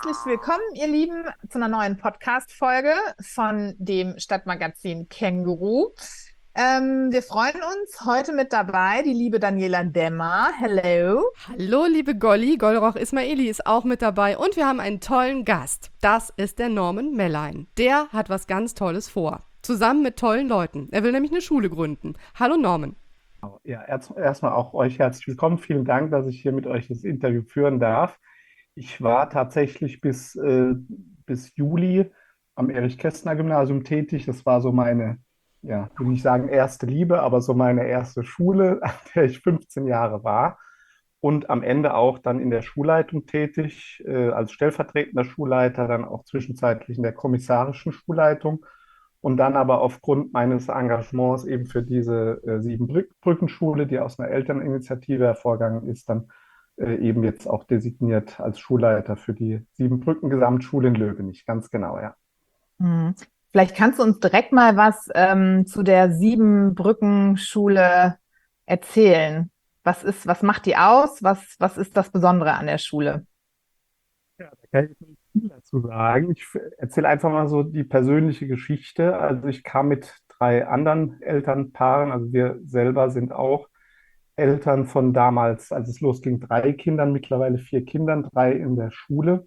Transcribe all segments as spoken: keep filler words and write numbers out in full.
herzlich willkommen, ihr Lieben, zu einer neuen Podcast-Folge von dem Stadtmagazin Känguru. Ähm, wir freuen uns heute mit dabei, die liebe Daniela Demmer. Hello. Hallo, liebe Golli. Golroch Ismaili ist auch mit dabei und wir haben einen tollen Gast. Das ist der Norman Mellein. Der hat was ganz Tolles vor. Zusammen mit tollen Leuten. Er will nämlich eine Schule gründen. Hallo, Norman. Ja, erst, erstmal auch euch herzlich willkommen. Vielen Dank, dass ich hier mit euch das Interview führen darf. Ich war tatsächlich bis, äh, bis Juli am Erich-Kästner-Gymnasium tätig. Das war so meine, ja, will nicht sagen erste Liebe, aber so meine erste Schule, an der ich fünfzehn Jahre war. Und am Ende auch dann in der Schulleitung tätig, äh, als stellvertretender Schulleiter, dann auch zwischenzeitlich in der kommissarischen Schulleitung. Und dann aber aufgrund meines Engagements eben für diese äh, Siebenbrückenschule, die aus einer Elterninitiative hervorgegangen ist, dann äh, eben jetzt auch designiert als Schulleiter für die Siebenbrücken-Gesamtschule in Löwenich. Ganz genau, ja. Hm. Vielleicht kannst du uns direkt mal was ähm, zu der Siebenbrücken-Schule erzählen. Was ist, was macht die aus? Was, was ist das Besondere an der Schule? Ja, da kann ich nicht viel dazu sagen. Ich erzähle einfach mal so die persönliche Geschichte. Also ich kam mit drei anderen Elternpaaren, also wir selber sind auch Eltern von damals, als es losging, drei Kindern, mittlerweile vier Kindern, drei in der Schule.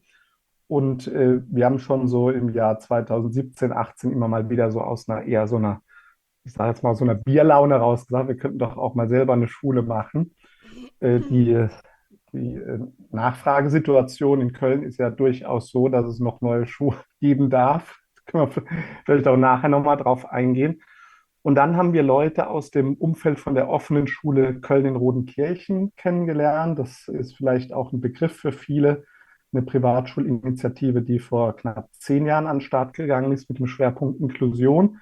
Und äh, wir haben schon so im Jahr zweitausendsiebzehn, achtzehn immer mal wieder so aus einer eher so einer, ich sage jetzt mal so einer Bierlaune raus gesagt, wir könnten doch auch mal selber eine Schule machen. Äh, die die äh, Nachfragesituation in Köln ist ja durchaus so, dass es noch neue Schuhe geben darf. Da können wir vielleicht auch nachher nochmal drauf eingehen. Und dann haben wir Leute aus dem Umfeld von der offenen Schule Köln in Rodenkirchen kennengelernt. Das ist vielleicht auch ein Begriff für viele. Eine Privatschulinitiative, die vor knapp zehn Jahren an den Start gegangen ist mit dem Schwerpunkt Inklusion.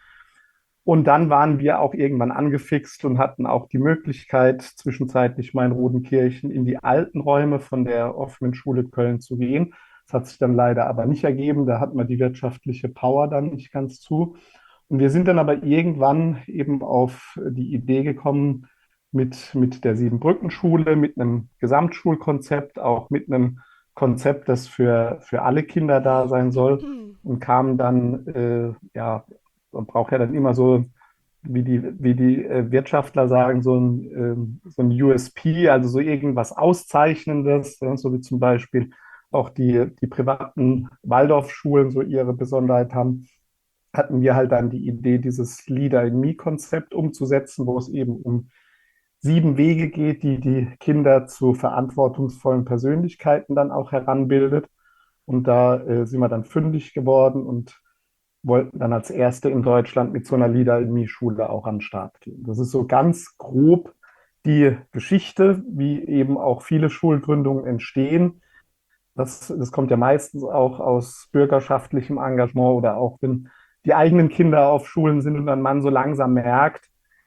Und dann waren wir auch irgendwann angefixt und hatten auch die Möglichkeit, zwischenzeitlich mal in Rodenkirchen in die alten Räume von der offenen Schule Köln zu gehen. Das hat sich dann leider aber nicht ergeben. Da hatten wir die wirtschaftliche Power dann nicht ganz zu. Und wir sind dann aber irgendwann eben auf die Idee gekommen, mit, mit der Siebenbrückenschule, mit einem Gesamtschulkonzept, auch mit einem Konzept, das für, für alle Kinder da sein soll, und kamen dann, äh, ja, man braucht ja dann immer so, wie die, wie die äh, Wirtschaftler sagen, so ein, ähm, so ein U S P, also so irgendwas Auszeichnendes, ja, so wie zum Beispiel auch die, die privaten Waldorfschulen so ihre Besonderheit haben, hatten wir halt dann die Idee, dieses Leader in Me-Konzept umzusetzen, wo es eben um sieben Wege geht, die die Kinder zu verantwortungsvollen Persönlichkeiten dann auch heranbildet. Und da äh, sind wir dann fündig geworden und wollten dann als Erste in Deutschland mit so einer Leader in Me-Schule auch an den Start gehen. Das ist so ganz grob die Geschichte, wie eben auch viele Schulgründungen entstehen. Das, das kommt ja meistens auch aus bürgerschaftlichem Engagement oder auch wenn die eigenen Kinder auf Schulen sind und dann man so langsam merkt,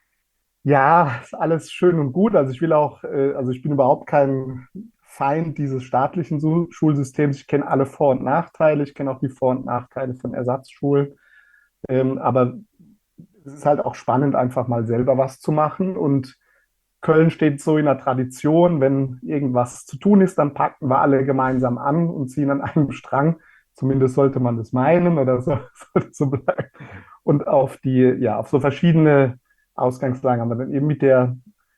ja, ist alles schön und gut. Also ich will auch, äh, also ich bin überhaupt kein Feind dieses staatlichen Su- Schulsystems. Ich kenne alle Vor- und Nachteile. Ich kenne auch die Vor- und Nachteile von Ersatzschulen. Ähm, aber es ist halt auch spannend, einfach mal selber was zu machen. Und Köln steht so in der Tradition, wenn irgendwas zu tun ist, dann packen wir alle gemeinsam an und ziehen an einem Strang. Zumindest sollte man das meinen oder so, sollte so bleiben. Und auf die, ja, auf so verschiedene Ausgangslagen haben wir dann eben mit der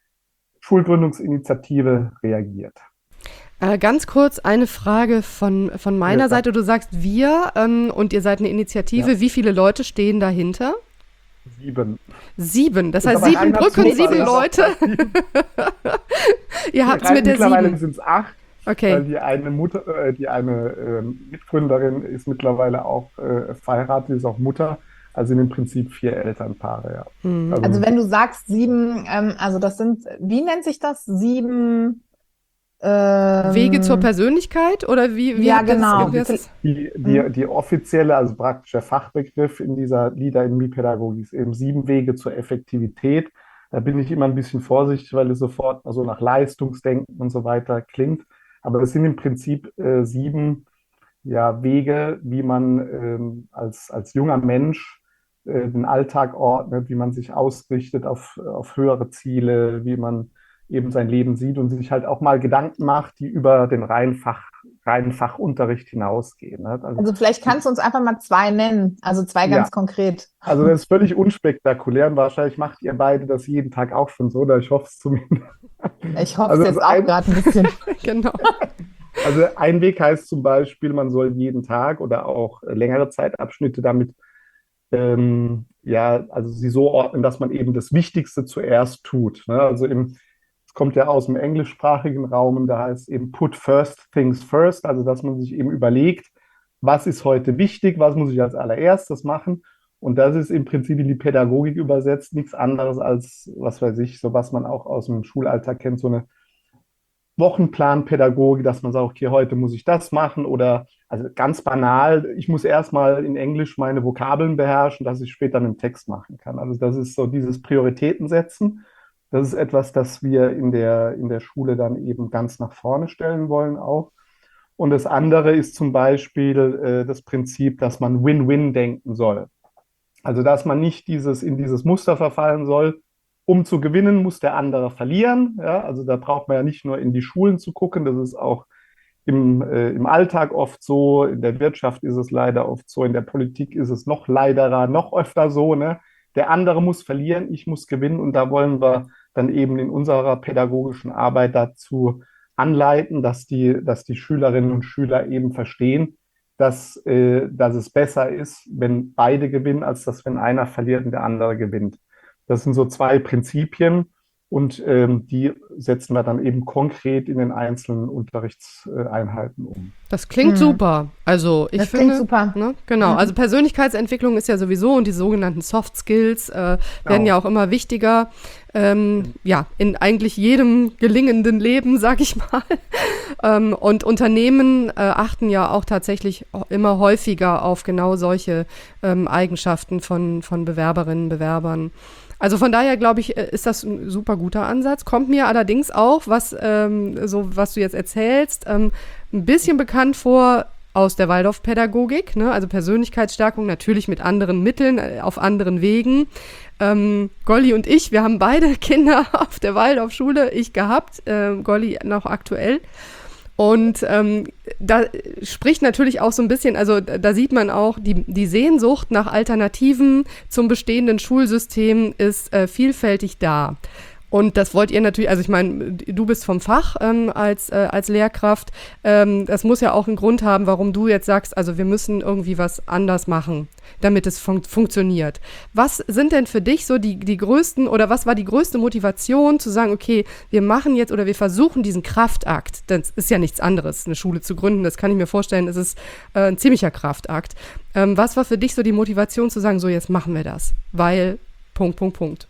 Schulgründungsinitiative reagiert. Äh, ganz kurz eine Frage von, von meiner Ja, Seite. Du sagst wir ähm, und ihr seid eine Initiative. ja, Wie viele Leute stehen dahinter? sieben. Sieben. Das Ist heißt aber sieben reiner Brücken, Zufall, sieben dass auch Leute. bei sieben, Ihr nee, habt's mit rein, der mittlerweile sieben. sind es acht, weil Okay. die eine Mutter, äh, die eine ähm, Mitgründerin ist mittlerweile auch äh, verheiratet, ist auch Mutter. Also sind im Prinzip vier Elternpaare, ja. Hm. Also Also wenn du sagst sieben, ähm, also das sind, wie nennt sich das? Sieben, Wege zur ähm, Persönlichkeit oder wie, wie ja, habt ihr das? ja, genau. Wie die, Vil- hast, die, die, hm? die offizielle, also praktisch der Fachbegriff in dieser Leader in Me-Pädagogik ist eben sieben Wege zur Effektivität. Da bin ich immer ein bisschen vorsichtig, weil es sofort also nach Leistungsdenken und so weiter klingt. Aber es sind im Prinzip äh, sieben, ja, Wege, wie man ähm, als, als junger Mensch äh, den Alltag ordnet, wie man sich ausrichtet auf, auf höhere Ziele, wie man eben sein Leben sieht und sich halt auch mal Gedanken macht, die über den reinen Fach reinen Fachunterricht hinausgehen. Ne? Also, Also vielleicht kannst du uns einfach mal zwei nennen, also zwei ja, ganz konkret. also das ist völlig unspektakulär und wahrscheinlich macht ihr beide das jeden Tag auch schon so, oder ich hoffe es zumindest. Ich hoffe es Also, jetzt das auch ein, gerade ein bisschen. Genau. also ein Weg heißt zum Beispiel, man soll jeden Tag oder auch längere Zeitabschnitte damit ähm, ja, also sie so ordnen, dass man eben das Wichtigste zuerst tut. Ne? Also im, es kommt ja aus dem englischsprachigen Raum und da heißt eben put first things first, also dass man sich eben überlegt, was ist heute wichtig, was muss ich als allererstes machen. Und das ist im Prinzip in die Pädagogik übersetzt nichts anderes als, was weiß ich, so was man auch aus dem Schulalltag kennt, so eine Wochenplanpädagogik, dass man sagt, okay, heute muss ich das machen oder also ganz banal, ich muss erstmal in Englisch meine Vokabeln beherrschen, dass ich später einen Text machen kann. Also das ist so dieses Prioritäten setzen. Das ist etwas, das wir in der, in der Schule dann eben ganz nach vorne stellen wollen auch. Und das andere ist zum Beispiel äh, das Prinzip, dass man Win-Win denken soll. Also dass man nicht dieses, in dieses Muster verfallen soll, um zu gewinnen, muss der andere verlieren. Ja, also da braucht man ja nicht nur in die Schulen zu gucken, das ist auch im, äh, im Alltag oft so, in der Wirtschaft ist es leider oft so, in der Politik ist es noch leiderer, noch öfter so. Ne? Der andere muss verlieren, ich muss gewinnen und da wollen wir dann eben in unserer pädagogischen Arbeit dazu anleiten, dass die, dass die Schülerinnen und Schüler eben verstehen, dass, äh, dass es besser ist, wenn beide gewinnen, als dass wenn einer verliert und der andere gewinnt. Das sind so zwei Prinzipien und ähm, die setzen wir dann eben konkret in den einzelnen Unterrichtseinheiten um. Das klingt Hm. super. Also ich Das finde, klingt super. ne, genau. Mhm. Also Persönlichkeitsentwicklung ist ja sowieso und die sogenannten Soft Skills äh, werden ja auch immer wichtiger. Ähm, ja, in eigentlich jedem gelingenden Leben, sag ich mal. ähm, und Unternehmen äh, achten ja auch tatsächlich immer häufiger auf genau solche ähm, Eigenschaften von, von Bewerberinnen, Bewerbern. Also von daher glaube ich, ist das ein super guter Ansatz. Kommt mir allerdings auch, was, ähm, so, was du jetzt erzählst, ähm, ein bisschen bekannt vor aus der Waldorfpädagogik, ne? Also Persönlichkeitsstärkung natürlich mit anderen Mitteln, äh, auf anderen Wegen. Ähm, Golly und ich, wir haben beide Kinder auf der Waldorfschule, ich gehabt, äh, Golly noch aktuell. Und ähm, da spricht natürlich auch so ein bisschen, also da sieht man auch, die, die Sehnsucht nach Alternativen zum bestehenden Schulsystem ist äh, vielfältig da. Und das wollt ihr natürlich, also ich meine, du bist vom Fach ähm, als, äh, als Lehrkraft. Ähm, das muss ja auch einen Grund haben, warum du jetzt sagst, also wir müssen irgendwie was anders machen, damit es fun- funktioniert. Was sind denn für dich so die, die größten oder was war die größte Motivation zu sagen, okay, wir machen jetzt oder wir versuchen diesen Kraftakt, das ist ja nichts anderes, eine Schule zu gründen, das kann ich mir vorstellen, es ist äh, ein ziemlicher Kraftakt. Ähm, was war für dich so die Motivation zu sagen, so jetzt machen wir das, weil Punkt, Punkt, Punkt.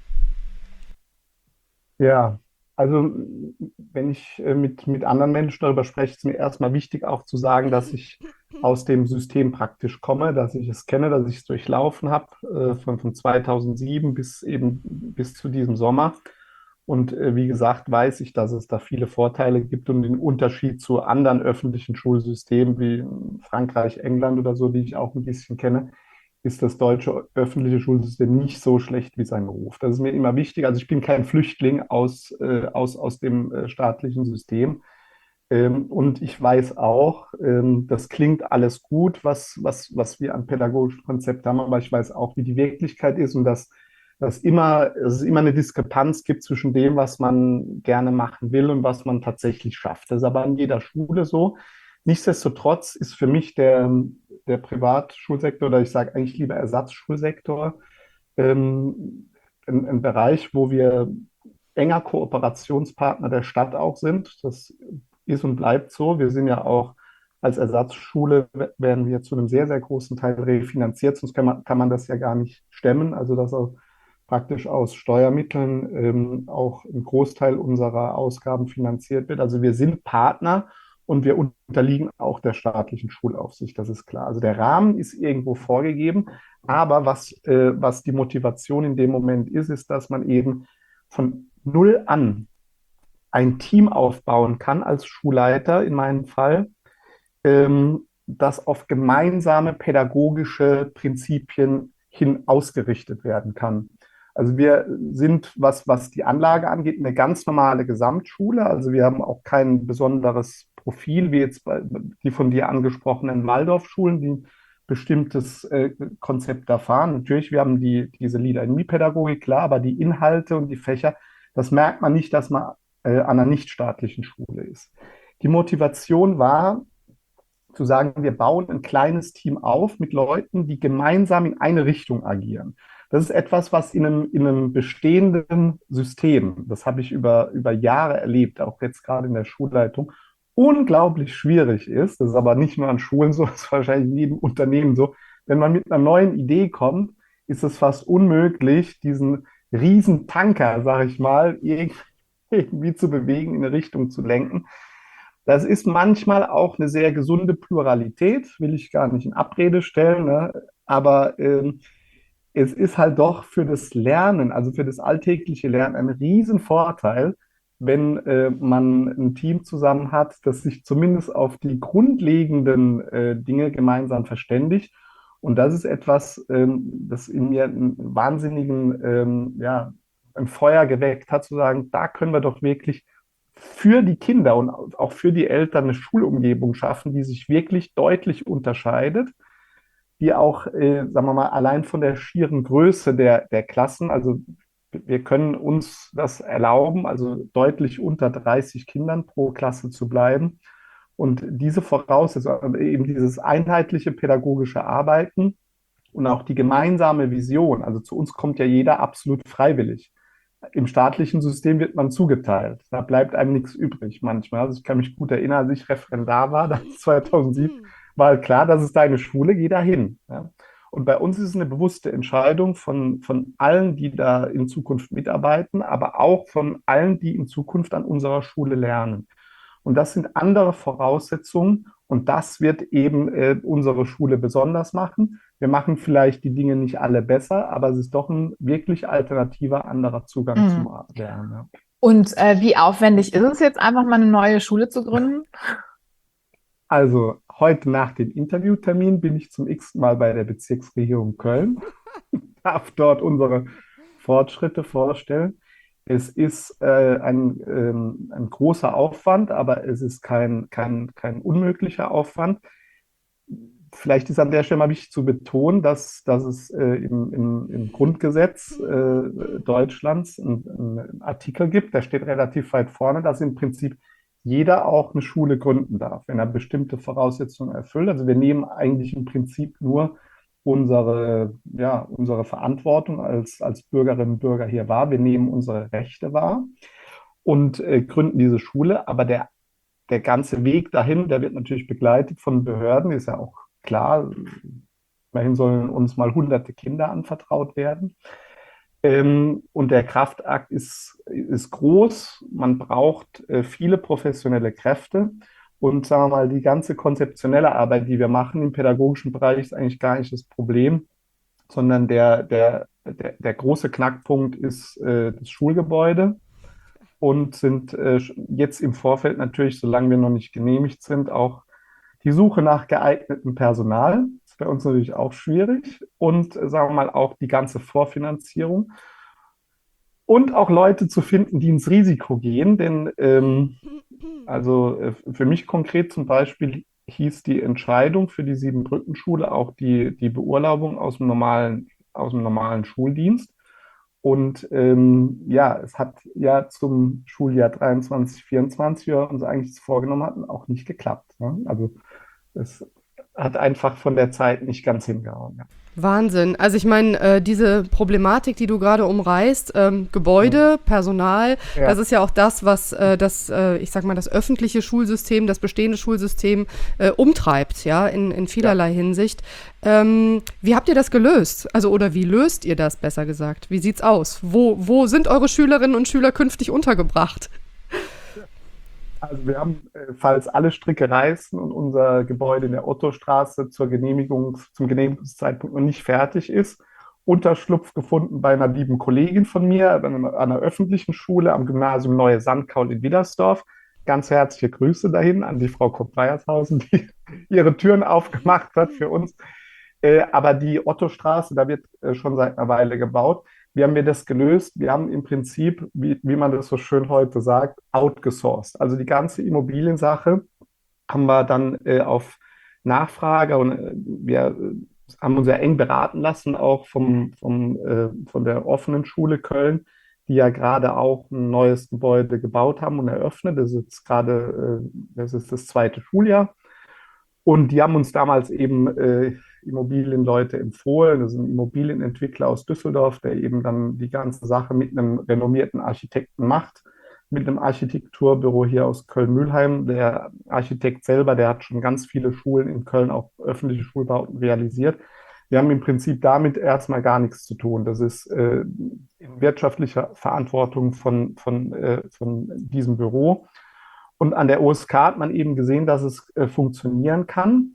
Ja, also wenn ich äh, mit, mit anderen Menschen darüber spreche, ist mir erstmal wichtig auch zu sagen, dass ich aus dem System praktisch komme, dass ich es kenne, dass ich es durchlaufen habe, äh, von, von zweitausendsieben bis eben bis zu diesem Sommer. Und äh, wie gesagt, weiß ich, dass es da viele Vorteile gibt und den Unterschied zu anderen öffentlichen Schulsystemen wie Frankreich, England oder so, die ich auch ein bisschen kenne, ist das deutsche öffentliche Schulsystem nicht so schlecht wie sein Ruf. Das ist mir immer wichtig. Also ich bin kein Flüchtling aus, äh, aus, aus dem äh, staatlichen System. Ähm, und ich weiß auch, ähm, das klingt alles gut, was, was, was wir an pädagogischen Konzepten haben, aber ich weiß auch, wie die Wirklichkeit ist und dass, dass, immer, dass es immer eine Diskrepanz gibt zwischen dem, was man gerne machen will und was man tatsächlich schafft. Das ist aber an jeder Schule so. Nichtsdestotrotz ist für mich der, der Privatschulsektor oder ich sage eigentlich lieber Ersatzschulsektor ähm, ein, ein Bereich, wo wir enger Kooperationspartner der Stadt auch sind. Das ist und bleibt so. Wir sind ja auch als Ersatzschule, werden wir zu einem sehr, sehr großen Teil refinanziert, sonst kann man, kann man das ja gar nicht stemmen. Also dass auch praktisch aus Steuermitteln ähm, auch ein Großteil unserer Ausgaben finanziert wird. Also wir sind Partner. Und wir unterliegen auch der staatlichen Schulaufsicht, das ist klar. Also der Rahmen ist irgendwo vorgegeben, aber was, äh, was die Motivation in dem Moment ist, ist, dass man eben von null an ein Team aufbauen kann als Schulleiter in meinem Fall, ähm, das auf gemeinsame pädagogische Prinzipien hin ausgerichtet werden kann. Also wir sind, was, was die Anlage angeht, eine ganz normale Gesamtschule. Also wir haben auch kein besonderes Profil, wie jetzt bei, die von dir angesprochenen Waldorfschulen, die ein bestimmtes äh, Konzept da fahren. Natürlich, wir haben die, diese Leader-in-Me-Pädagogik, klar, aber die Inhalte und die Fächer, das merkt man nicht, dass man äh, an einer nichtstaatlichen Schule ist. Die Motivation war, zu sagen, wir bauen ein kleines Team auf mit Leuten, die gemeinsam in eine Richtung agieren. Das ist etwas, was in einem, in einem bestehenden System, das habe ich über, über Jahre erlebt, auch jetzt gerade in der Schulleitung, unglaublich schwierig ist. Das ist aber nicht nur an Schulen so, das ist wahrscheinlich in jedem Unternehmen so. Wenn man mit einer neuen Idee kommt, ist es fast unmöglich, diesen riesen Tanker, sage ich mal, irgendwie zu bewegen, in eine Richtung zu lenken. Das ist manchmal auch eine sehr gesunde Pluralität, will ich gar nicht in Abrede stellen, ne? Aber ähm, es ist halt doch für das Lernen, also für das alltägliche Lernen, ein Riesenvorteil, wenn äh, man ein Team zusammen hat, das sich zumindest auf die grundlegenden äh, Dinge gemeinsam verständigt. Und das ist etwas, ähm, das in mir einen wahnsinnigen, ähm, ja, ein Feuer geweckt hat, zu sagen, da können wir doch wirklich für die Kinder und auch für die Eltern eine Schulumgebung schaffen, die sich wirklich deutlich unterscheidet, die auch, äh, sagen wir mal, allein von der schieren Größe der, der Klassen, also wir können uns das erlauben, also deutlich unter dreißig Kindern pro Klasse zu bleiben. Und diese Voraussetzung, eben dieses einheitliche pädagogische Arbeiten und auch die gemeinsame Vision, also zu uns kommt ja jeder absolut freiwillig. Im staatlichen System wird man zugeteilt. Da bleibt einem nichts übrig manchmal. Also ich kann mich gut erinnern, als ich Referendar war, das zweitausendsieben, war halt klar, das ist deine Schule, geh da hin. Ja. Und bei uns ist es eine bewusste Entscheidung von, von allen, die da in Zukunft mitarbeiten, aber auch von allen, die in Zukunft an unserer Schule lernen. Und das sind andere Voraussetzungen und das wird eben äh, unsere Schule besonders machen. Wir machen vielleicht die Dinge nicht alle besser, aber es ist doch ein wirklich alternativer, anderer Zugang Mhm. zum Lernen. Ja. Und äh, wie aufwendig ist es jetzt, einfach mal eine neue Schule zu gründen? Also heute nach dem Interviewtermin bin ich zum x-ten Mal bei der Bezirksregierung Köln, darf dort unsere Fortschritte vorstellen. Es ist äh, ein, ähm, ein großer Aufwand, aber es ist kein, kein, kein unmöglicher Aufwand. Vielleicht ist an der Stelle mal wichtig zu betonen, dass, dass es äh, im, im, im Grundgesetz äh, Deutschlands einen, einen Artikel gibt, der steht relativ weit vorne, dass im Prinzip jeder auch eine Schule gründen darf, wenn er bestimmte Voraussetzungen erfüllt. Also wir nehmen eigentlich im Prinzip nur unsere, ja, unsere Verantwortung als, als Bürgerinnen und Bürger hier wahr. Wir nehmen unsere Rechte wahr und äh, gründen diese Schule. Aber der, der ganze Weg dahin, der wird natürlich begleitet von Behörden, ist ja auch klar. Immerhin sollen uns mal hunderte Kinder anvertraut werden. Ähm, und der Kraftakt ist, ist groß. Man braucht äh, viele professionelle Kräfte. Und sagen wir mal, die ganze konzeptionelle Arbeit, die wir machen im pädagogischen Bereich, ist eigentlich gar nicht das Problem, sondern der, der, der, der große Knackpunkt ist äh, das Schulgebäude und sind äh, jetzt im Vorfeld natürlich, solange wir noch nicht genehmigt sind, auch die Suche nach geeignetem Personal. Das ist bei uns natürlich auch schwierig. Und äh, sagen wir mal auch die ganze Vorfinanzierung. Und auch Leute zu finden, die ins Risiko gehen, denn ähm, also äh, für mich konkret zum Beispiel hieß die Entscheidung für die Siebenbrückenschule auch die, die Beurlaubung aus dem normalen, aus dem normalen Schuldienst. Und ähm, ja, es hat ja zum Schuljahr dreiundzwanzig, vierundzwanzig, wie wir uns eigentlich vorgenommen hatten, auch nicht geklappt. Ne? Also es hat einfach von der Zeit nicht ganz hingehauen. Ja. Wahnsinn. Also ich meine, äh, diese Problematik, die du gerade umreißt, ähm, Gebäude, Personal, Ja. das ist ja auch das, was äh, das, äh, ich sag mal, das öffentliche Schulsystem, das bestehende Schulsystem äh, umtreibt, ja, in, in vielerlei Hinsicht. Ähm, wie habt ihr das gelöst? Also, oder wie löst ihr das, besser gesagt? Wie sieht's aus? Wo, wo sind eure Schülerinnen und Schüler künftig untergebracht? Also wir haben, äh, falls alle Stricke reißen und unser Gebäude in der Ottostraße zur Genehmigung, zum Genehmigungszeitpunkt noch nicht fertig ist, Unterschlupf gefunden bei einer lieben Kollegin von mir an einer, an einer öffentlichen Schule am Gymnasium Neue Sandkaul in Widersdorf. Ganz herzliche Grüße dahin an die Frau Kopp-Weiershausen, die ihre Türen aufgemacht hat für uns. Äh, aber die Ottostraße, da wird äh, schon seit einer Weile gebaut. Wie haben wir das gelöst? Wir haben im Prinzip, wie, wie man das so schön heute sagt, outgesourced. Also die ganze Immobiliensache haben wir dann äh, auf Nachfrage und äh, wir äh, haben uns ja eng beraten lassen, auch vom, vom, äh, von der offenen Schule Köln, die ja gerade auch ein neues Gebäude gebaut haben und eröffnet. Das ist jetzt gerade, äh, das ist das zweite Schuljahr. Und die haben uns damals eben äh, Immobilienleute empfohlen. Das ist ein Immobilienentwickler aus Düsseldorf, der eben dann die ganze Sache mit einem renommierten Architekten macht, mit einem Architekturbüro hier aus Köln-Mülheim. Der Architekt selber, der hat schon ganz viele Schulen in Köln, auch öffentliche Schulbauten realisiert. Wir haben im Prinzip damit erstmal gar nichts zu tun. Das ist äh, in wirtschaftlicher Verantwortung von, von, äh, von diesem Büro. Und an der O S K hat man eben gesehen, dass es äh, funktionieren kann,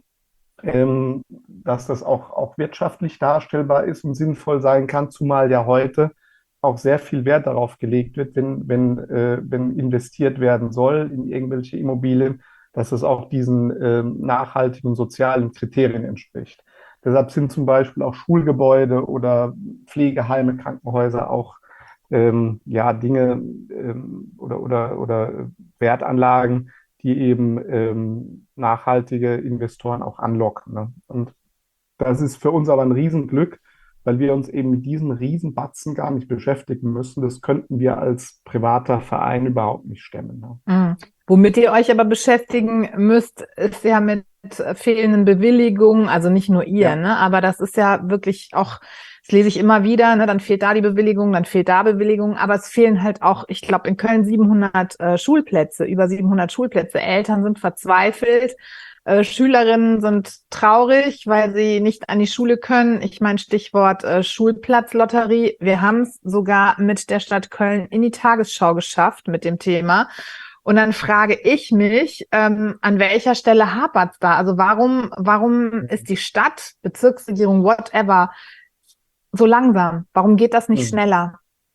ähm, dass das auch, auch wirtschaftlich darstellbar ist und sinnvoll sein kann, zumal ja heute auch sehr viel Wert darauf gelegt wird, wenn, wenn, äh, wenn investiert werden soll in irgendwelche Immobilien, dass es auch diesen äh, nachhaltigen sozialen Kriterien entspricht. Deshalb sind zum Beispiel auch Schulgebäude oder Pflegeheime, Krankenhäuser auch ähm, ja, Dinge ähm, oder, oder, oder Wertanlagen, die eben ähm, nachhaltige Investoren auch anlocken. Ne? Und das ist für uns aber ein Riesenglück, weil wir uns eben mit diesen Riesenbatzen gar nicht beschäftigen müssen. Das könnten wir als privater Verein überhaupt nicht stemmen. Ne? Mhm. Womit ihr euch aber beschäftigen müsst, ist ja mit fehlenden Bewilligungen, also nicht nur ihr, Ja. ne? Aber das ist ja wirklich auch, das lese ich immer wieder, ne? Dann fehlt da die Bewilligung, dann fehlt da Bewilligung, aber es fehlen halt auch, ich glaube, in Köln siebenhundert äh, Schulplätze, über siebenhundert Schulplätze. Eltern sind verzweifelt. Äh, Schülerinnen sind traurig, weil sie nicht an die Schule können. Ich meine, Stichwort äh, Schulplatzlotterie. Wir haben es sogar mit der Stadt Köln in die Tagesschau geschafft mit dem Thema. Und dann frage ich mich, ähm, an welcher Stelle hapert es da? Also warum, warum ist die Stadt, Bezirksregierung, whatever, so langsam? Warum geht das nicht Hm. schneller?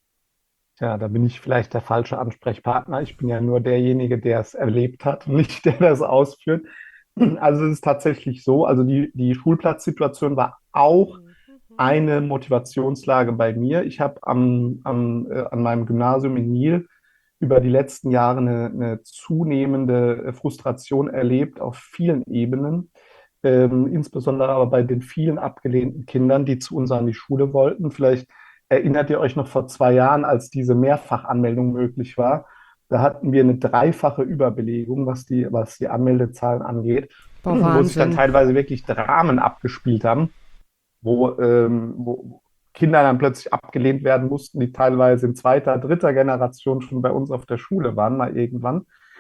Ja, da bin ich vielleicht der falsche Ansprechpartner. Ich bin ja nur derjenige, der es erlebt hat und nicht der, der es ausführt. Also es ist tatsächlich so, also die, die Schulplatzsituation war auch eine Motivationslage bei mir. Ich habe am, am, äh, an meinem Gymnasium in Niel über die letzten Jahre eine, eine zunehmende äh, Frustration erlebt auf vielen Ebenen, ähm, insbesondere aber bei den vielen abgelehnten Kindern, die zu uns an die Schule wollten. Vielleicht erinnert ihr euch noch vor zwei Jahren, als diese Mehrfachanmeldung möglich war. Da hatten wir eine dreifache Überbelegung, was die, was die Anmeldezahlen angeht, Boah, wo sich dann Wahnsinn. teilweise wirklich Dramen abgespielt haben, wo, ähm, wo Kinder dann plötzlich abgelehnt werden mussten, die teilweise in zweiter, dritter Generation schon bei uns auf der Schule waren, mal irgendwann.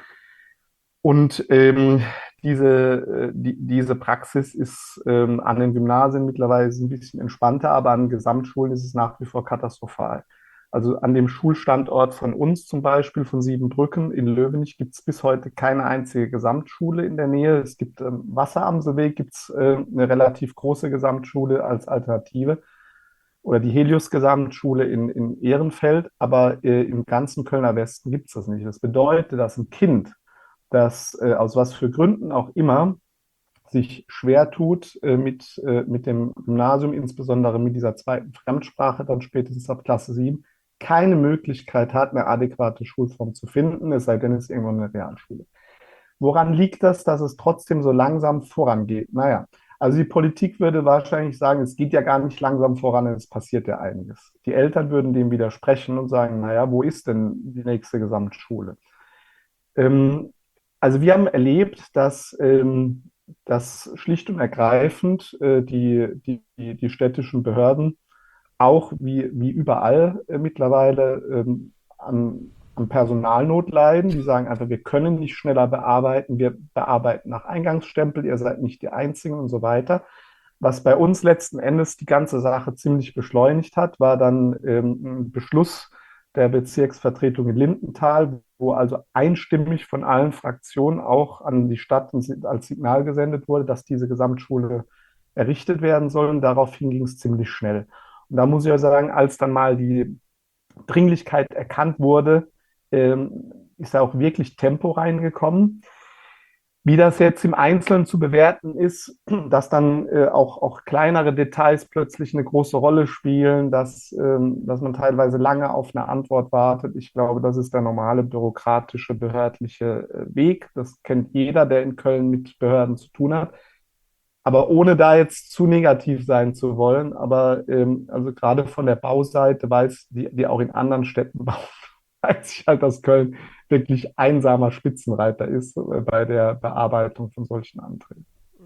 Und ähm, diese, äh, die, diese Praxis ist ähm, an den Gymnasien mittlerweile ein bisschen entspannter, aber an Gesamtschulen ist es nach wie vor katastrophal. Also an dem Schulstandort von uns zum Beispiel, von Siebenbrücken in Löwenich, gibt es bis heute keine einzige Gesamtschule in der Nähe. Es gibt ähm, Wasseramselweg, gibt es äh, eine relativ große Gesamtschule als Alternative oder die Helios-Gesamtschule in, in Ehrenfeld, aber äh, im ganzen Kölner Westen gibt es das nicht. Das bedeutet, dass ein Kind, das äh, aus was für Gründen auch immer sich schwer tut äh, mit, äh, mit dem Gymnasium, insbesondere mit dieser zweiten Fremdsprache, dann spätestens ab Klasse sieben, keine Möglichkeit hat, eine adäquate Schulform zu finden, es sei denn, es ist irgendwo eine Realschule. Woran liegt das, dass es trotzdem so langsam vorangeht? Naja, also die Politik würde wahrscheinlich sagen, es geht ja gar nicht langsam voran, es passiert ja einiges. Die Eltern würden dem widersprechen und sagen, naja, wo ist denn die nächste Gesamtschule? Ähm, also wir haben erlebt, dass, ähm, dass schlicht und ergreifend äh, die, die, die städtischen Behörden auch wie, wie überall äh, mittlerweile ähm, an, an Personalnot leiden. Die sagen einfach, wir können nicht schneller bearbeiten, wir bearbeiten nach Eingangsstempel, ihr seid nicht die Einzigen und so weiter. Was bei uns letzten Endes die ganze Sache ziemlich beschleunigt hat, war dann ähm, ein Beschluss der Bezirksvertretung in Lindenthal, wo also einstimmig von allen Fraktionen auch an die Stadt als Signal gesendet wurde, dass diese Gesamtschule errichtet werden soll. Und daraufhin ging es ziemlich schnell. Und da muss ich ja sagen, als dann mal die Dringlichkeit erkannt wurde, ähm, ist da auch wirklich Tempo reingekommen. Wie das jetzt im Einzelnen zu bewerten ist, dass dann äh, auch, auch kleinere Details plötzlich eine große Rolle spielen, dass, ähm, dass man teilweise lange auf eine Antwort wartet. Ich glaube, das ist der normale bürokratische, behördliche äh, Weg. Das kennt jeder, der in Köln mit Behörden zu tun hat. Aber ohne da jetzt zu negativ sein zu wollen, aber ähm, also gerade von der Bauseite weiß, die, die auch in anderen Städten bauen, weiß ich halt, dass Köln wirklich einsamer Spitzenreiter ist äh, bei der Bearbeitung von solchen Anträgen.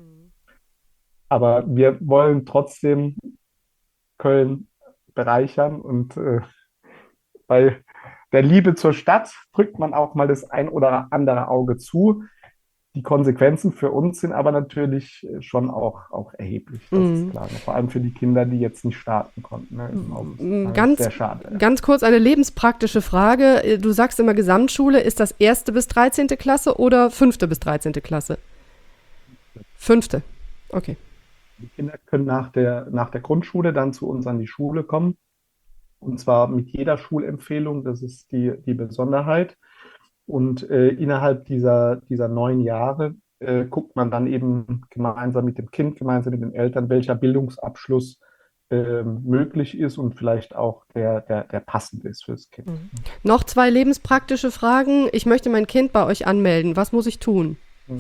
Aber wir wollen trotzdem Köln bereichern und äh, bei der Liebe zur Stadt drückt man auch mal das ein oder andere Auge zu. Die Konsequenzen für uns sind aber natürlich schon auch, auch erheblich, das ist Mhm. klar. Vor allem für die Kinder, die jetzt nicht starten konnten, ne, im August. Mm, Das ist Ganz, sehr schade. Ja. ganz kurz eine lebenspraktische Frage. Äh, Du sagst immer Gesamtschule. Ist das erste bis dreizehnte Klasse oder fünfte bis dreizehnte Klasse? Fünfte. Okay. Die Kinder können nach der, nach der Grundschule dann zu uns an die Schule kommen. Und zwar mit jeder Schulempfehlung, das ist die, die Besonderheit. Und äh, innerhalb dieser, dieser neun Jahre äh, guckt man dann eben gemeinsam mit dem Kind, gemeinsam mit den Eltern, welcher Bildungsabschluss ähm, möglich ist und vielleicht auch der, der, der passend ist fürs Kind. Noch zwei lebenspraktische Fragen. Ich möchte mein Kind bei euch anmelden. Was muss ich tun?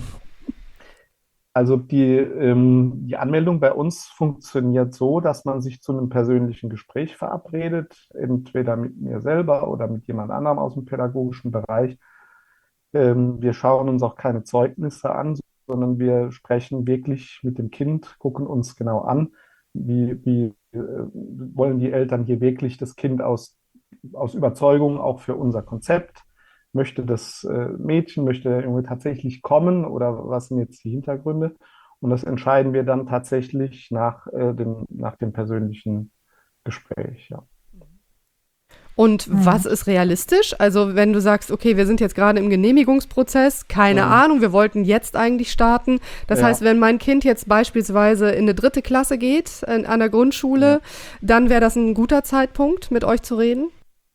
Also die, ähm, die Anmeldung bei uns funktioniert so, dass man sich zu einem persönlichen Gespräch verabredet, entweder mit mir selber oder mit jemand anderem aus dem pädagogischen Bereich. Ähm, wir schauen uns auch keine Zeugnisse an, sondern wir sprechen wirklich mit dem Kind, gucken uns genau an, wie, wie äh, wollen die Eltern hier wirklich das Kind aus, aus Überzeugung auch für unser Konzept. Möchte das äh, Mädchen, möchte der Junge tatsächlich kommen oder was sind jetzt die Hintergründe? Und das entscheiden wir dann tatsächlich nach, äh, dem, nach dem persönlichen Gespräch, ja. Und Mhm. was ist realistisch? Also wenn du sagst, okay, wir sind jetzt gerade im Genehmigungsprozess, keine Mhm. Ahnung, wir wollten jetzt eigentlich starten. Das Ja. heißt, wenn mein Kind jetzt beispielsweise in eine dritte Klasse geht, in, an der Grundschule, Ja. dann wäre das ein guter Zeitpunkt, mit euch zu reden?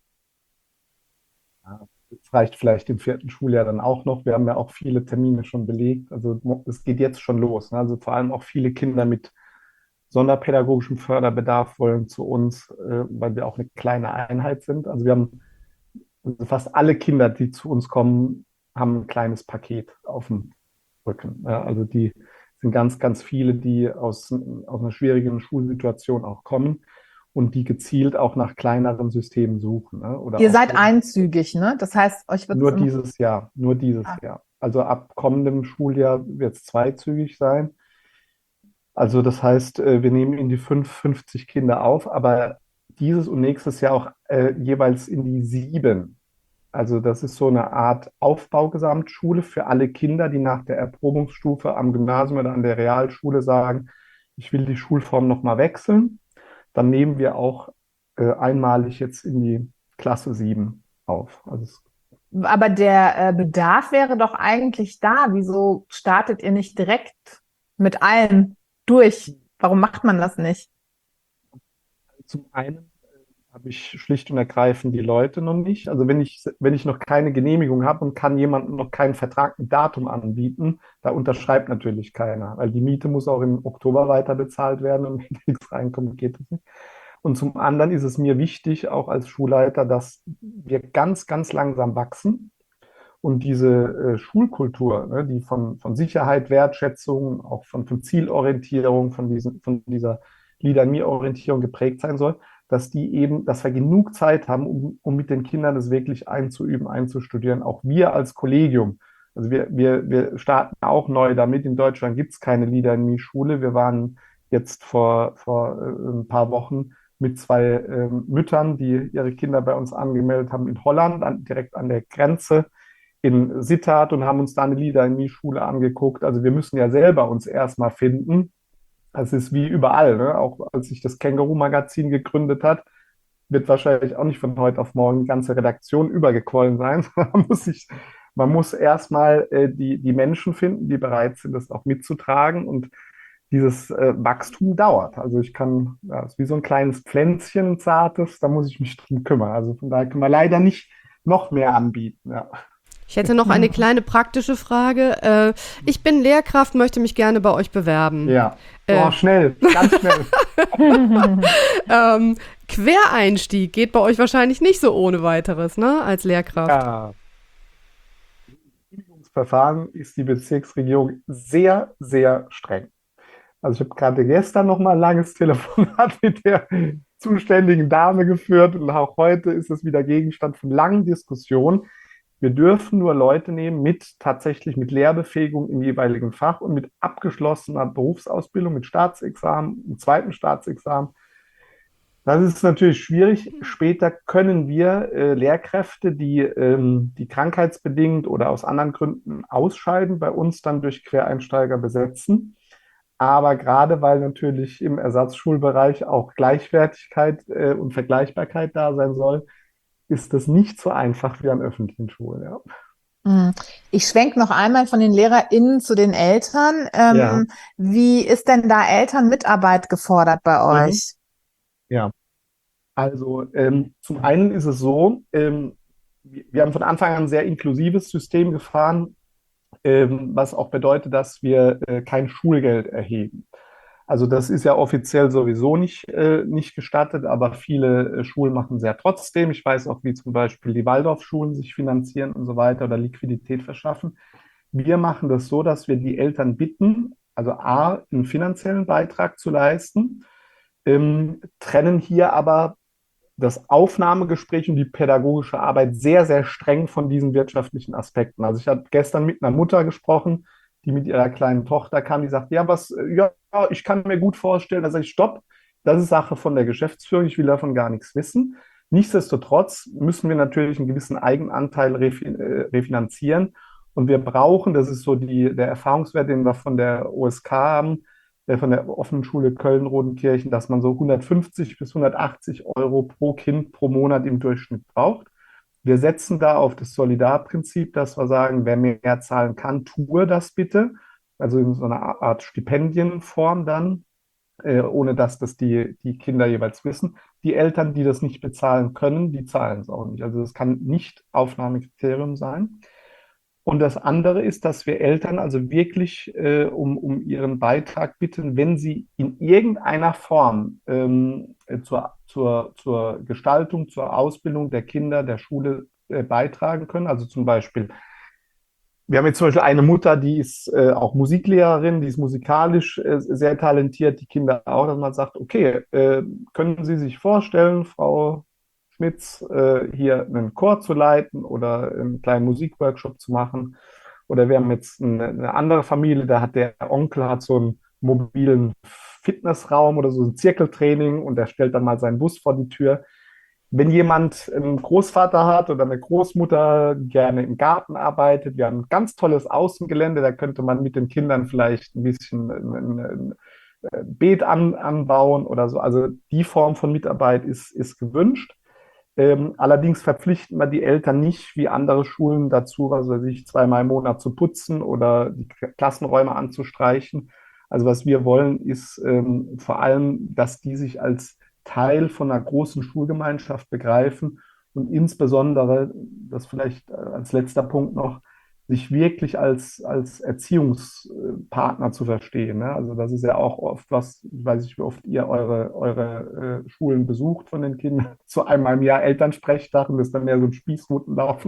Das reicht vielleicht im vierten Schuljahr dann auch noch. Wir haben ja auch viele Termine schon belegt. Also es geht jetzt schon los. Ne? Also vor allem auch viele Kinder mit sonderpädagogischem Förderbedarf wollen zu uns, äh, weil wir auch eine kleine Einheit sind. Also wir haben also fast alle Kinder, die zu uns kommen, haben ein kleines Paket auf dem Rücken. Ja? Also die sind ganz, ganz viele, die aus, aus einer schwierigen Schulsituation auch kommen und die gezielt auch nach kleineren Systemen suchen. Ne? Oder Ihr auch seid einzügig, ne? Das heißt, euch wird nur dieses Jahr, nur dieses Ah. Jahr. Also ab kommendem Schuljahr wird es zweizügig sein. Also das heißt, äh, wir nehmen in die fünf, fünfzig Kinder auf, aber dieses und nächstes Jahr auch äh, jeweils in die sieben. Also das ist so eine Art Aufbaugesamtschule für alle Kinder, die nach der Erprobungsstufe am Gymnasium oder an der Realschule sagen, ich will die Schulform nochmal wechseln. Dann nehmen wir auch äh, einmalig jetzt in die Klasse sieben auf. Also es Aber der äh, Bedarf wäre doch eigentlich da. Wieso startet ihr nicht direkt mit allen durch? Warum macht man das nicht? Zum einen äh, habe ich schlicht und ergreifend die Leute noch nicht. Also wenn ich, wenn ich noch keine Genehmigung habe und kann jemandem noch keinen Vertrag mit Datum anbieten, da unterschreibt natürlich keiner, weil die Miete muss auch im Oktober weiter bezahlt werden und wenn nichts reinkommt, geht das nicht. Und zum anderen ist es mir wichtig, auch als Schulleiter, dass wir ganz, ganz langsam wachsen und diese äh, Schulkultur, ne, die von, von Sicherheit, Wertschätzung, auch von, von Zielorientierung, von, diesen, von dieser Leader-Me-Orientierung geprägt sein soll, dass die eben, dass wir genug Zeit haben, um, um mit den Kindern das wirklich einzuüben, einzustudieren. Auch wir als Kollegium. Also wir, wir, wir starten auch neu damit. In Deutschland gibt es keine Leader-Me-Schule. Wir waren jetzt vor, vor äh, ein paar Wochen mit zwei äh, Müttern, die ihre Kinder bei uns angemeldet haben in Holland, an, direkt an der Grenze in Sittard und haben uns da eine Leader-Me-Schule angeguckt. Also wir müssen ja selber uns erstmal finden. Es ist wie überall, ne? Auch als sich das Känguru-Magazin gegründet hat, wird wahrscheinlich auch nicht von heute auf morgen die ganze Redaktion übergequollen sein. Man muss sich, man muss erstmal äh, die, die Menschen finden, die bereit sind, das auch mitzutragen. Und dieses äh, Wachstum dauert. Also ich kann, ja, es ist wie so ein kleines Pflänzchen, ein zartes, da muss ich mich drum kümmern. Also von daher können wir leider nicht noch mehr anbieten. Ja. Ich hätte noch eine kleine praktische Frage. Äh, ich bin Lehrkraft, möchte mich gerne bei euch bewerben. Ja, Äh. oh, schnell, ganz schnell. Ähm, Quereinstieg geht bei euch wahrscheinlich nicht so ohne weiteres, ne, als Lehrkraft. Ja. Verfahren ist die Bezirksregierung sehr, sehr streng. Also ich habe gerade gestern noch mal ein langes Telefonat mit der zuständigen Dame geführt und auch heute ist es wieder Gegenstand von langen Diskussionen. Wir dürfen nur Leute nehmen mit tatsächlich mit Lehrbefähigung im jeweiligen Fach und mit abgeschlossener Berufsausbildung, mit Staatsexamen, mit zweiten Staatsexamen. Das ist natürlich schwierig. Später können wir äh, Lehrkräfte, die, ähm, die krankheitsbedingt oder aus anderen Gründen ausscheiden, bei uns dann durch Quereinsteiger besetzen. Aber gerade weil natürlich im Ersatzschulbereich auch Gleichwertigkeit äh, und Vergleichbarkeit da sein soll, ist das nicht so einfach wie an öffentlichen Schulen. Ja. Hm. Ich schwenke noch einmal von den LehrerInnen zu den Eltern. Ähm, Ja. Wie ist denn da Elternmitarbeit gefordert bei Mhm. euch? Ja, also ähm, zum einen ist es so, ähm, wir wir haben von Anfang an ein sehr inklusives System gefahren, ähm, was auch bedeutet, dass wir äh, kein Schulgeld erheben. Also das ist ja offiziell sowieso nicht, äh, nicht gestattet, aber viele äh, Schulen machen es ja trotzdem. Ich weiß auch, wie zum Beispiel die Waldorfschulen sich finanzieren und so weiter oder Liquidität verschaffen. Wir machen das so, dass wir die Eltern bitten, also A, einen finanziellen Beitrag zu leisten, ähm, trennen hier aber das Aufnahmegespräch und die pädagogische Arbeit sehr, sehr streng von diesen wirtschaftlichen Aspekten. Also ich habe gestern mit einer Mutter gesprochen, die mit ihrer kleinen Tochter kam, die sagt, ja, was, ja, ich kann mir gut vorstellen, da sage ich, stopp, das ist Sache von der Geschäftsführung, ich will davon gar nichts wissen. Nichtsdestotrotz müssen wir natürlich einen gewissen Eigenanteil refin äh, refinanzieren und wir brauchen, das ist so die, der Erfahrungswert, den wir von der O S K haben, äh, von der offenen Schule Köln-Rodenkirchen, dass man so hundertfünfzig bis hundertachtzig Euro pro Kind pro Monat im Durchschnitt braucht. Wir setzen da auf das Solidarprinzip, dass wir sagen, wer mehr zahlen kann, tue das bitte. Also in so einer Art Stipendienform dann, äh, ohne dass das die, die Kinder jeweils wissen. Die Eltern, die das nicht bezahlen können, die zahlen es auch nicht. Also das kann nicht Aufnahmekriterium sein. Und das andere ist, dass wir Eltern also wirklich äh, um, um ihren Beitrag bitten, wenn sie in irgendeiner Form ähm, äh, zur, zur, zur Gestaltung, zur Ausbildung der Kinder, der Schule äh, beitragen können. Also zum Beispiel, wir haben jetzt zum Beispiel eine Mutter, die ist äh, auch Musiklehrerin, die ist musikalisch äh, sehr talentiert, die Kinder auch, dass man sagt, okay, äh, können Sie sich vorstellen, Frau Schmitz, äh, hier einen Chor zu leiten oder einen kleinen Musikworkshop zu machen. Oder wir haben jetzt eine, eine andere Familie, da hat der Onkel hat so einen mobilen Fitnessraum oder so ein Zirkeltraining und der stellt dann mal seinen Bus vor die Tür. Wenn jemand einen Großvater hat oder eine Großmutter gerne im Garten arbeitet, wir haben ein ganz tolles Außengelände, da könnte man mit den Kindern vielleicht ein bisschen ein, ein, ein Beet an, anbauen oder so. Also die Form von Mitarbeit ist, ist gewünscht. Ähm, allerdings verpflichten wir die Eltern nicht wie andere Schulen dazu, also sich zweimal im Monat zu putzen oder die Klassenräume anzustreichen. Also was wir wollen, ist ähm, vor allem, dass die sich als Teil von einer großen Schulgemeinschaft begreifen und insbesondere, das vielleicht als letzter Punkt noch, sich wirklich als, als Erziehungspartner zu verstehen. Ne? Also das ist ja auch oft was, ich weiß nicht, wie oft ihr eure, eure äh, Schulen besucht von den Kindern, zu einmal im Jahr Elternsprechtag und das ist dann mehr so ein Spießrutenlauf.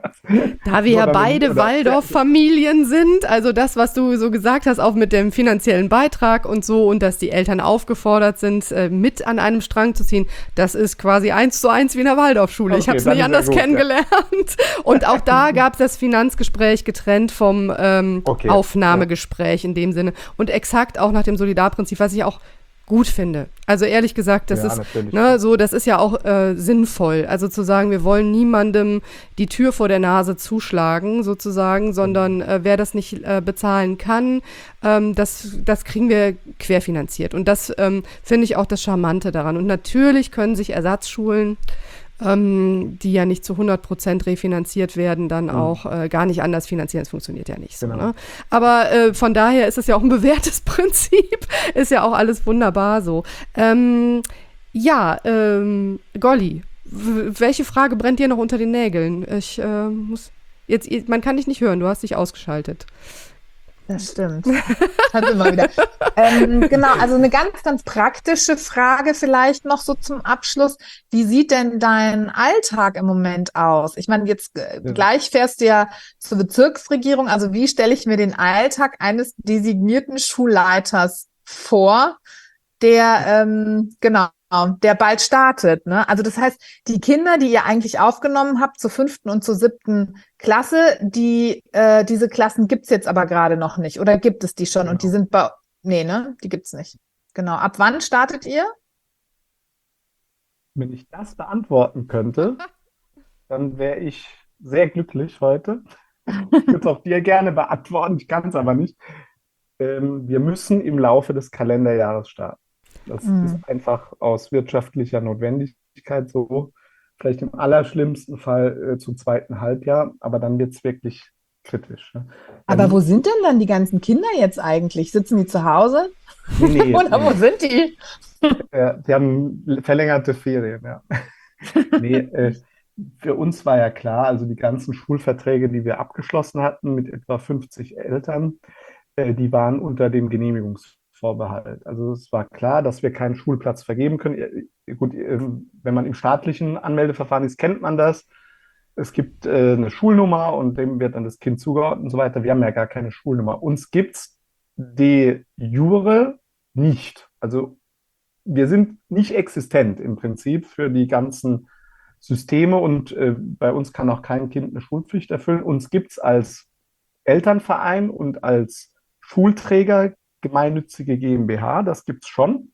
Da wir ja beide Waldorf-Familien sind, also das, was du so gesagt hast, auch mit dem finanziellen Beitrag und so und dass die Eltern aufgefordert sind, äh, mit an einem Strang zu ziehen, das ist quasi eins zu eins wie in der Waldorfschule. Okay, ich habe es dann nicht ist ja anders gut, ja. kennengelernt. Und auch da gab es das Finanzgespräch getrennt vom ähm, Okay, Aufnahmegespräch in dem Sinne. Und exakt auch nach dem Solidarprinzip, was ich auch gut finde. Also ehrlich gesagt, das Ja, ist natürlich. ne, so, das ist ja auch äh, sinnvoll. Also zu sagen, wir wollen niemandem die Tür vor der Nase zuschlagen, sozusagen, sondern äh, wer das nicht äh, bezahlen kann, ähm, das, das kriegen wir querfinanziert. Und das ähm, finde ich auch das Charmante daran. Und natürlich können sich Ersatzschulen Ähm, die ja nicht zu hundert Prozent refinanziert werden, dann Mhm. auch äh, gar nicht anders finanzieren. Das funktioniert ja nicht so. Genau. Ne? Aber äh, von daher ist es ja auch ein bewährtes Prinzip. Ist ja auch alles wunderbar so. Ähm, ja, ähm, Golly, w- welche Frage brennt dir noch unter den Nägeln? Ich äh, muss. Jetzt, man kann dich nicht hören, du hast dich ausgeschaltet. Das stimmt. Hat immer wieder. Ähm, genau, also eine ganz, ganz praktische Frage vielleicht noch so zum Abschluss. Wie sieht denn dein Alltag im Moment aus? Ich meine, jetzt äh, Ja. gleich fährst du ja zur Bezirksregierung. Also wie stelle ich mir den Alltag eines designierten Schulleiters vor, der, ähm, genau, der bald startet, ne? Also das heißt, die Kinder, die ihr eigentlich aufgenommen habt zur fünften und zur siebten Klasse, die, äh, diese Klassen gibt's jetzt aber gerade noch nicht. Oder gibt es die schon? Und die Genau. sind bei, nee, ne? Die gibt's nicht. Genau. Ab wann startet ihr? Wenn ich das beantworten könnte, dann wäre ich sehr glücklich heute. Ich würde es auch dir gerne beantworten, ich kann es aber nicht. Ähm, wir müssen im Laufe des Kalenderjahres starten. Das Mhm. ist einfach aus wirtschaftlicher Notwendigkeit so. Vielleicht im allerschlimmsten Fall äh, zum zweiten Halbjahr, aber dann wird es wirklich kritisch. Ne? Aber wo Dann, sind denn dann die ganzen Kinder jetzt eigentlich? Sitzen die zu Hause? nee, nee, Oder wo nee. sind die? Äh, die haben verlängerte Ferien, ja. Nee, äh, für uns war ja klar, also die ganzen Schulverträge, die wir abgeschlossen hatten mit etwa fünfzig Eltern, äh, die waren unter dem Genehmigungsvorbehalt. Also es war klar, dass wir keinen Schulplatz vergeben können. Äh, Gut, äh, wenn man im staatlichen Anmeldeverfahren ist, kennt man das. Es gibt äh, eine Schulnummer und dem wird dann das Kind zugeordnet und so weiter. Wir haben ja gar keine Schulnummer. Uns gibt es de jure nicht. Also wir sind nicht existent im Prinzip für die ganzen Systeme und äh, bei uns kann auch kein Kind eine Schulpflicht erfüllen. Uns gibt es als Elternverein und als Schulträger gemeinnützige GmbH, das gibt es schon.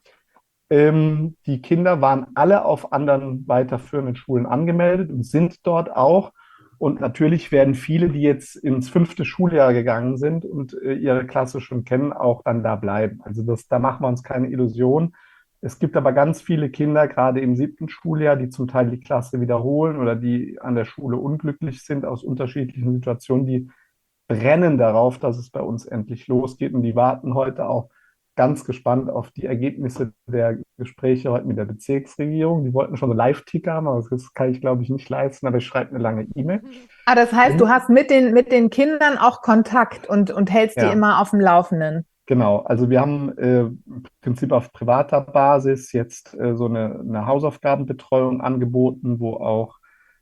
Ähm, die Kinder waren alle auf anderen weiterführenden Schulen angemeldet und sind dort auch. Und natürlich werden viele, die jetzt ins fünfte Schuljahr gegangen sind und äh, ihre Klasse schon kennen, auch dann da bleiben. Also das, da machen wir uns keine Illusion. Es gibt aber ganz viele Kinder, gerade im siebten Schuljahr, die zum Teil die Klasse wiederholen oder die an der Schule unglücklich sind aus unterschiedlichen Situationen, die brennen darauf, dass es bei uns endlich losgeht. Und die warten heute auch ganz gespannt auf die Ergebnisse der Gespräche heute mit der Bezirksregierung. Die wollten schon einen Live-Ticker haben, aber das kann ich, glaube ich, nicht leisten, aber ich schreibe eine lange E-Mail. Ah, das heißt, du Und, hast mit den, mit den Kindern auch Kontakt und, und hältst die ja, immer auf dem Laufenden. genau. Also wir haben äh, im Prinzip auf privater Basis jetzt äh, so eine, eine Hausaufgabenbetreuung angeboten, wo auch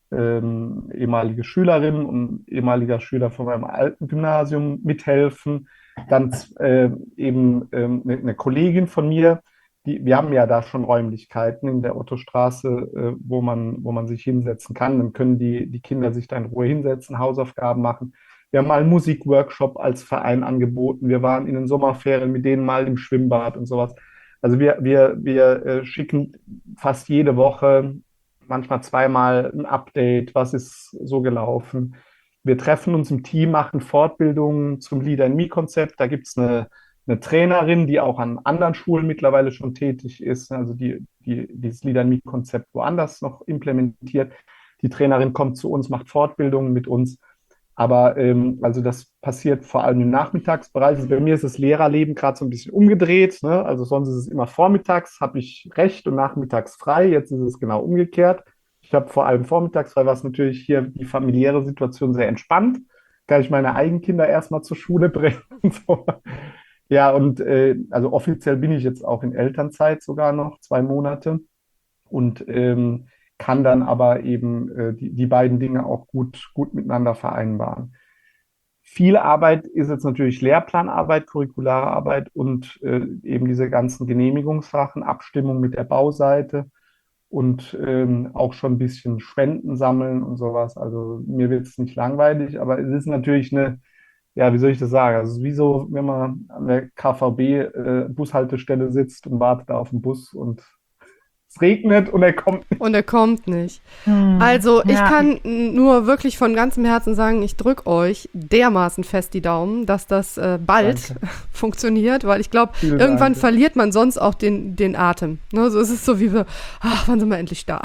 ähm, ehemalige Schülerinnen und ehemaliger Schüler von meinem alten Gymnasium mithelfen. Dann äh, eben ähm, eine, eine Kollegin von mir, die, wir haben ja da schon Räumlichkeiten in der Ottostraße, äh, wo man, wo man sich hinsetzen kann. Dann können die, die Kinder sich da in Ruhe hinsetzen, Hausaufgaben machen. Wir haben mal einen Musikworkshop als Verein angeboten. Wir waren in den Sommerferien mit denen mal im Schwimmbad und sowas. Also wir, wir, wir äh, schicken fast jede Woche, manchmal zweimal ein Update, was ist so gelaufen. Wir treffen uns im Team, machen Fortbildungen zum Leader in Me-Konzept. Da gibt es eine, eine Trainerin, die auch an anderen Schulen mittlerweile schon tätig ist, also die, die dieses Leader in Me-Konzept woanders noch implementiert. Die Trainerin kommt zu uns, macht Fortbildungen mit uns. Aber ähm, also das passiert vor allem im Nachmittagsbereich. Also bei mir ist das Lehrerleben gerade so ein bisschen umgedreht. Ne? Also sonst ist es immer vormittags, habe ich recht und nachmittags frei. Jetzt ist es genau umgekehrt. Ich habe vor allem vormittags frei, was natürlich hier die familiäre Situation sehr entspannt. Kann ich meine eigenen Kinder erstmal zur Schule bringen und so. Ja, und äh, also offiziell bin ich jetzt auch in Elternzeit sogar noch, zwei Monate. Und ähm, kann dann aber eben äh, die, die beiden Dinge auch gut, gut miteinander vereinbaren. Viel Arbeit ist jetzt natürlich Lehrplanarbeit, curriculare Arbeit und äh, eben diese ganzen Genehmigungssachen, Abstimmung mit der Bauseite und ähm, auch schon ein bisschen Spenden sammeln und sowas. Also mir wird es nicht langweilig, aber es ist natürlich eine, ja, wie soll ich das sagen? Also es ist wie so, wenn man an der K V B-Bushaltestelle sitzt und wartet auf den Bus und es regnet und er kommt nicht. Und er kommt nicht. Hm. Also ich Ja. kann nur wirklich von ganzem Herzen sagen, ich drücke euch dermaßen fest die Daumen, dass das äh, bald Danke. funktioniert, weil ich glaube, Vielen irgendwann Dank. verliert man sonst auch den, den Atem. Ne? So ist es so wie wir, ach, wann sind wir endlich da?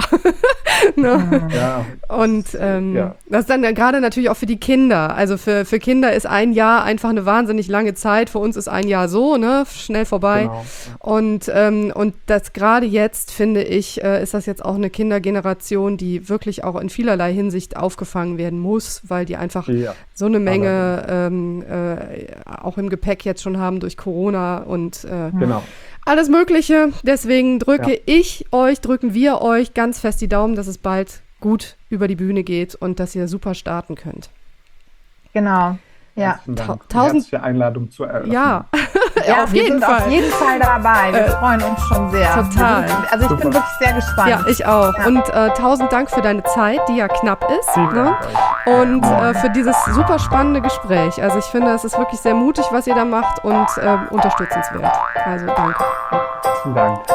ne? Ja, Und ähm, ja. das ist dann gerade natürlich auch für die Kinder. Also für, für Kinder ist ein Jahr einfach eine wahnsinnig lange Zeit. Für uns ist ein Jahr so, ne, schnell vorbei. Genau. Und, ähm, und das gerade jetzt, finde finde ich, äh, ist das jetzt auch eine Kindergeneration, die wirklich auch in vielerlei Hinsicht aufgefangen werden muss, weil die einfach Ja, so eine Menge aber ähm, äh, auch im Gepäck jetzt schon haben durch Corona und äh, genau. alles Mögliche. Deswegen drücke Ja. ich euch, drücken wir euch ganz fest die Daumen, dass es bald gut über die Bühne geht und dass ihr super starten könnt. Genau. Ja. Herzlichen Dank. Ta- tausend- Herzliche Einladung zur Eröffnung. Ja, Ja, auf wir jeden sind Fall. auf jeden Fall dabei. Wir Äh, freuen uns schon sehr. total. Wir sind, also ich bin Super. wirklich sehr gespannt. Ja, ich auch. Ja. Und äh, tausend Dank für deine Zeit, die ja knapp ist. Vielen Ne? Dank euch. Und äh, für dieses super spannende Gespräch. Also ich finde, es ist wirklich sehr mutig, was ihr da macht und äh, unterstützenswert. Also danke. Vielen Dank.